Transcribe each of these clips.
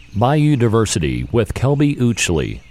Bayou Diversity with Kelby Uchley.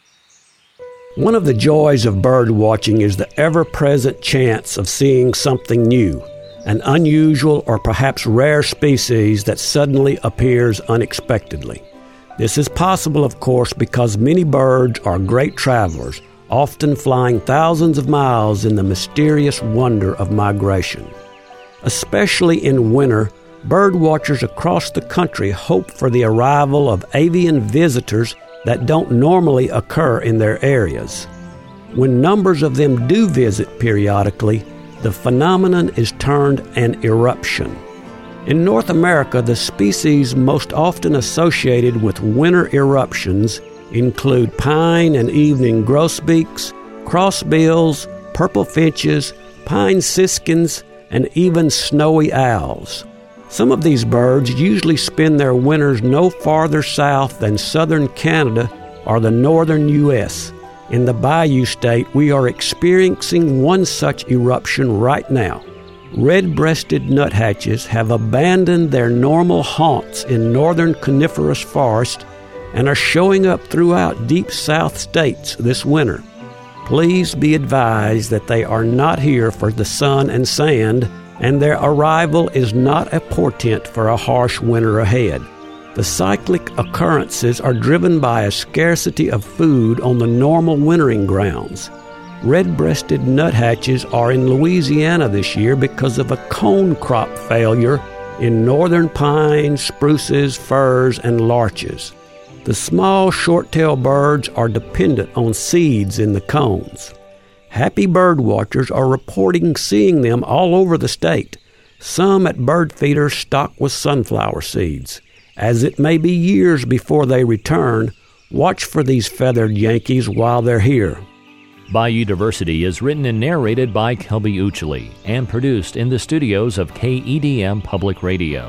One of the joys of bird watching is the ever-present chance of seeing something new, an unusual or perhaps rare species that suddenly appears unexpectedly. This is possible, of course, because many birds are great travelers, often flying thousands of miles in the mysterious wonder of migration. Especially in winter, bird watchers across the country hope for the arrival of avian visitors that don't normally occur in their areas. When numbers of them do visit periodically, the phenomenon is termed an eruption. In North America, the species most often associated with winter eruptions include pine and evening grosbeaks, crossbills, purple finches, pine siskins, and even snowy owls. Some of these birds usually spend their winters no farther south than southern Canada or the northern U.S. In the Bayou State, we are experiencing one such eruption right now. Red-breasted nuthatches have abandoned their normal haunts in northern coniferous forest and are showing up throughout deep South states this winter. Please be advised that they are not here for the sun and sand, and their arrival is not a portent for a harsh winter ahead. The cyclic occurrences are driven by a scarcity of food on the normal wintering grounds. Red-breasted nuthatches are in Louisiana this year because of a cone crop failure in northern pines, spruces, firs, and larches. The small short-tailed birds are dependent on seeds in the cones. Happy bird watchers are reporting seeing them all over the state, some at bird feeders stocked with sunflower seeds. As it may be years before they return, watch for these feathered Yankees while they're here. Bayou Diversity is written and narrated by Kelby Uchley and produced in the studios of KEDM Public Radio.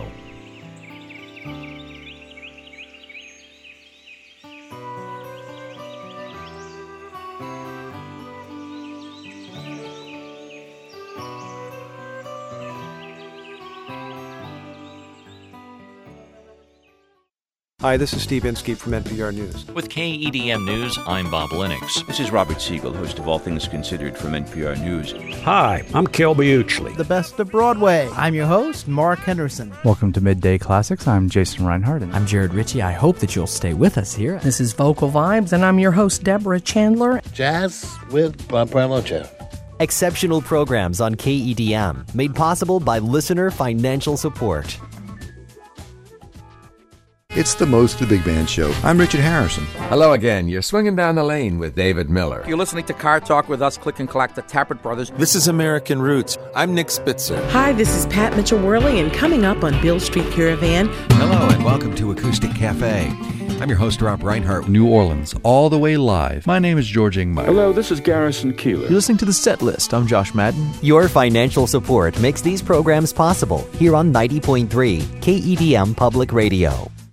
Hi, this is Steve Inskeep from NPR News. With KEDM News, I'm Bob Lennox. This is Robert Siegel, host of All Things Considered from NPR News. Hi, I'm Kelby Uchley. The best of Broadway. I'm your host, Mark Henderson. Welcome to Midday Classics. I'm Jason Reinhardt. I'm Jared Ritchie. I hope that you'll stay with us here. This is Vocal Vibes, and I'm your host, Deborah Chandler. Jazz with Bob Ramocha. Exceptional programs on KEDM, made possible by listener financial support. It's the Most of the Big Band Show. I'm Richard Harrison. Hello again. You're swinging down the lane with David Miller. You're listening to Car Talk with us, Click and Collect, the Tappert Brothers. This is American Roots. I'm Nick Spitzer. Hi, this is Pat Mitchell-Worley, and coming up on Beale Street Caravan. Hello, and welcome to Acoustic Cafe. I'm your host, Rob Reinhardt. New Orleans, all the way live. My name is George Ingmeyer. Hello, this is Garrison Keillor. You're listening to The Set List. I'm Josh Madden. Your financial support makes these programs possible here on 90.3 KEDM Public Radio.